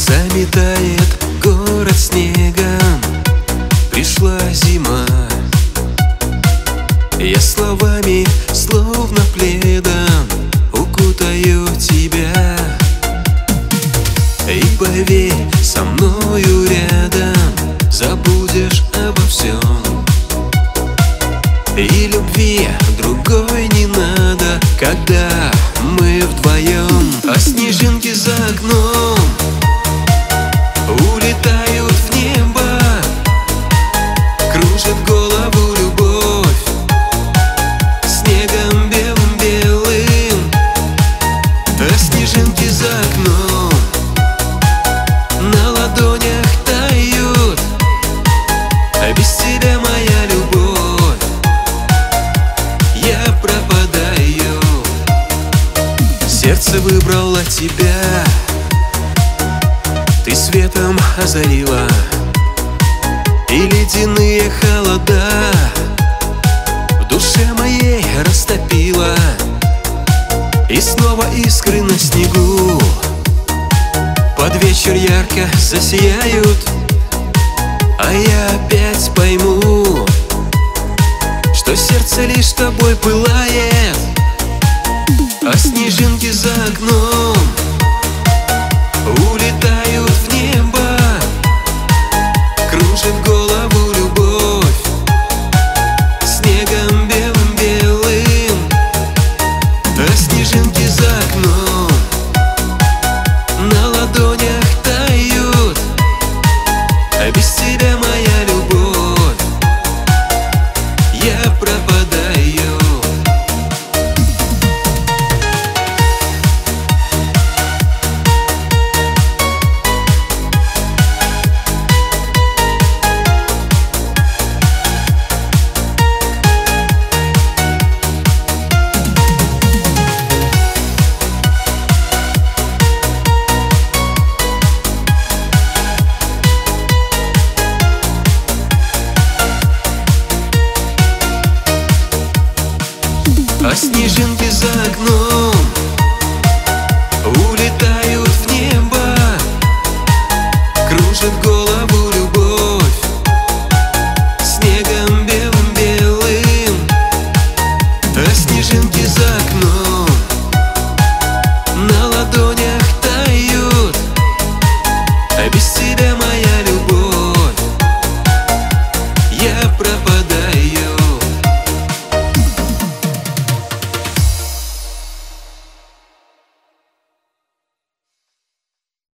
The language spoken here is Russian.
Заметает город снегом, пришла зима. Я словами, словно пледом, укутаю тебя. И поверь, со мною рядом забудешь обо всем. И любви другой не надо, когда мы вдвоем. А снежинки за окном улетают в небо, кружит голову любовь снегом белым-белым. А снежинки за окном на ладонях тают, а без тебя моя любовь, я пропадаю. Сердце выбрало тебя, ты светом озарила, и ледяные холода в душе моей растопила. И снова искры на снегу под вечер ярко засияют, а я опять пойму, что сердце лишь тобой пылает. А снежинки за окном